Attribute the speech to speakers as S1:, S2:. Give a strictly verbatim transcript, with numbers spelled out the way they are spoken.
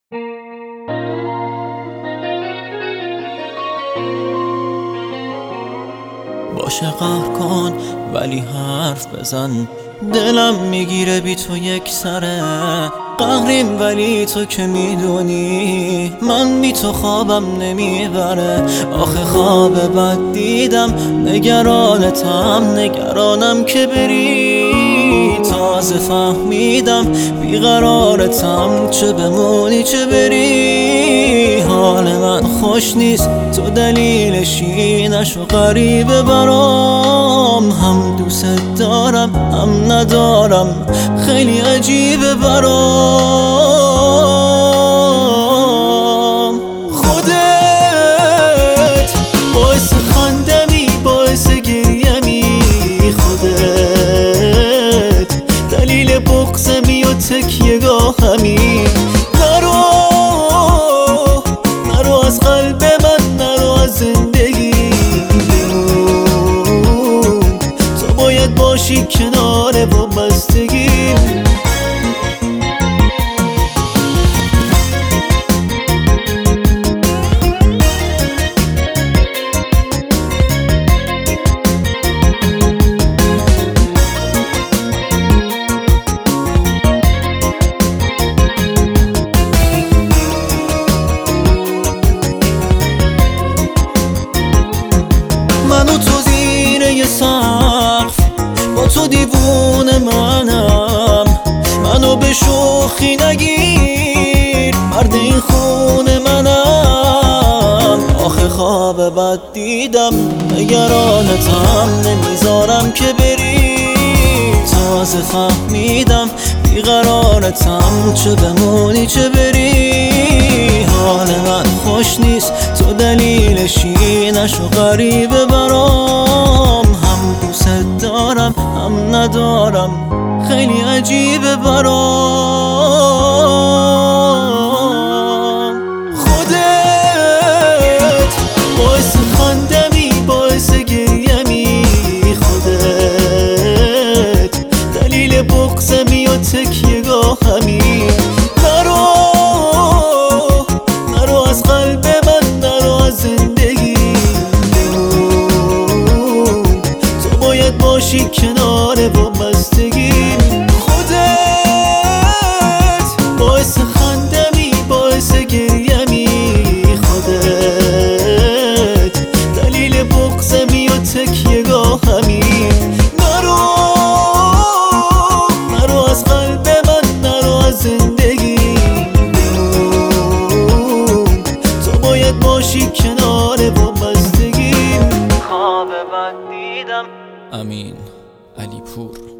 S1: باشه قهر کن ولی حرف بزن، دلم میگیره بی تو یک سره. قهریم ولی تو که میدونی من بی تو خوابم نمیبره. آخه خواب بد دیدم، نگرانتم، نگرانم که بری. تازه فهمیدم بیقرارتم، چه بمونی چه بری. حال من خوش نیست، تو دلیلشی نشو غریبه برام. هم دوست دارم هم ندارم، خیلی عجیبه برام. خودت باعث خندمی، باعث گریمی. خودت دلیل بغضمی و تکیه‌گاهمی. نرو نرو از قلب من، نرو از زندگی. بمون، تو باید باشی کنار وابستگیم. من و تو زیر یه سقف، با تو دیوونه منم. منو به شوخی نگیر، مرد این خونه منم. آخه خواب بد دیدم، نگرانتم، نمیذارم که بری. تازه فهمیدم بیقرارتم، چه بمونی چه بری. حال من خوش نیست، تو دلیلشی نشو غریبه برام. هم دوست دارم هم ندارم، خیلی عجیبه برام. خودت باعث خندمی، باعث گریمی. خودت دلیل بغضمی و تکیه‌گاهمی. نرو نرو از قلب من، نرو از زندگی. بمون، تو باید باشی کنار وابستگیم. خودت باعث خندمی، باعث گریمی. خودت دلیل بغضمی و تکیه‌گاهمی. نرو نرو از قلب من، نرو از زندگی. بمون، تو باید باشی کنار وابستگیم. خواب بد دیدم.
S2: امین علی پور.